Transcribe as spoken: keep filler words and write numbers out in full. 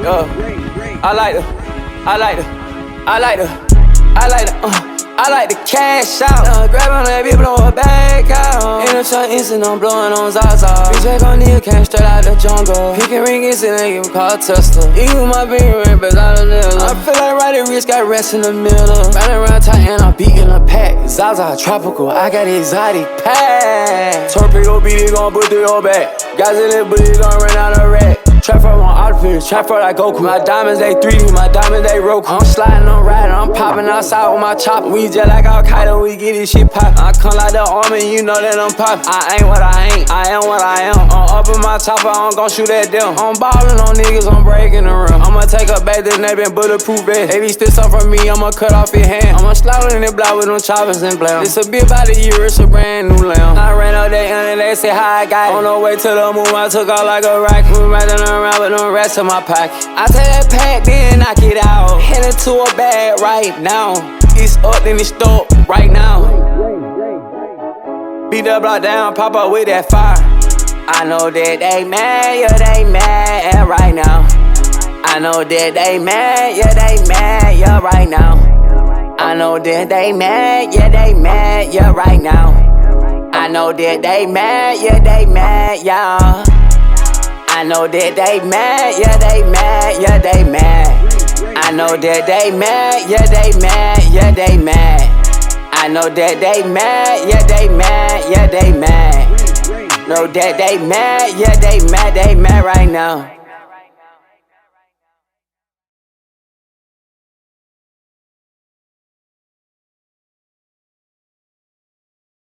Uh, I like the, I like the, I like the, I like the, uh. I like to cash out. Uh, grab on that bitch, blow her back out. In the trunk, instant, I'm blowing on Zaza. Bitch, back on Neil, came straight out the jungle. He can ring instant, they give call Tesla. You my big ring, but I don't know. I feel like riding wrist, got rest in the middle. Riding around tight, and I'm beating a pack. Zaza tropical, I got exotic pack. Torpedo beat it, gon' put through your back. Guys in it, but it gon' run out of rack. Trap for my outfit, trap for like Goku. My diamonds, they three D, my diamonds, they Roku. I'm sliding, I'm riding, I'm popping outside with my chopper. We just like Al Qaeda, we get this shit poppin'. I come like the army, you know that I'm poppin'. I ain't what I ain't, I am what I am. I'm up in my chopper, I'm gon' shoot at them. I'm ballin' on niggas, I'm breaking the rim. I'ma take a back, this name been bulletproof vest. If he still something from me, I'ma cut off his hand. I'ma slaughter in the block with them choppers and blam. This a bit about a year, it's a brand new lamb. I ran up that end and they say how I got it. On the way to the moon, I took off like a rocket. We riding around with them rats in my pocket. I take that pack, then knock it out. Headed to a bag right now. It's up, then it's stuck right now. Beat the block down, pop up with that fire. I know that they mad, yeah, they mad right now. I know that they mad, yeah, they mad, yeah, right now. I know that they mad, yeah, they mad, yeah, right now. I know that they mad, yeah, they mad, yeah. I know that they mad, yeah, they mad, yeah, they mad. I know that they mad, yeah, they mad, yeah, they mad. I know that they mad, yeah, they mad, yeah, they mad. Know that they mad, yeah, they mad, they mad right now.